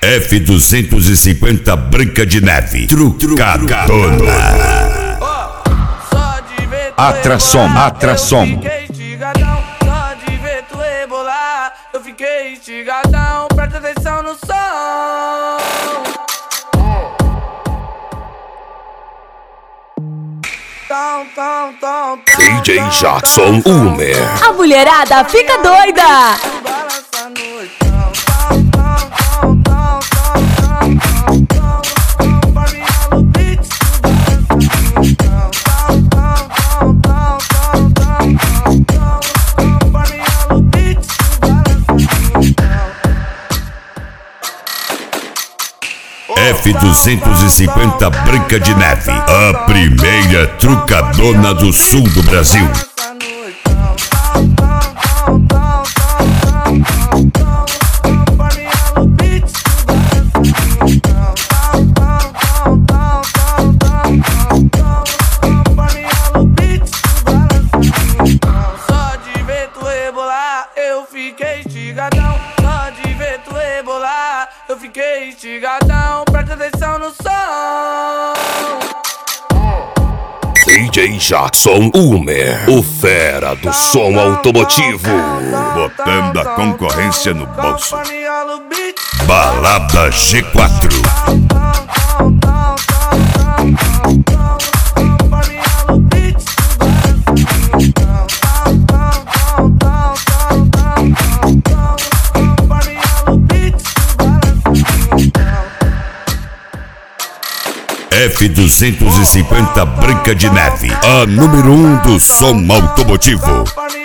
F250 Branca de Neve, trucadona. Atração. Fiquei estigadão, só de ver tu rebolar. Eu fiquei estigadão, presta atenção no som. DJ Jackson Umer. A mulherada fica doida. F250 Branca de Neve, a primeira trucadona do sul do Brasil. Só de ver tu rebolar, eu fiquei estigadão. Só de ver tu rebolar, eu fiquei estigadão. Presta atenção no som. DJ Jackson Umer, o fera do som automotivo. Botando a concorrência no bolso. Balada G4. F250 Branca de Neve, a número 1 do som automotivo.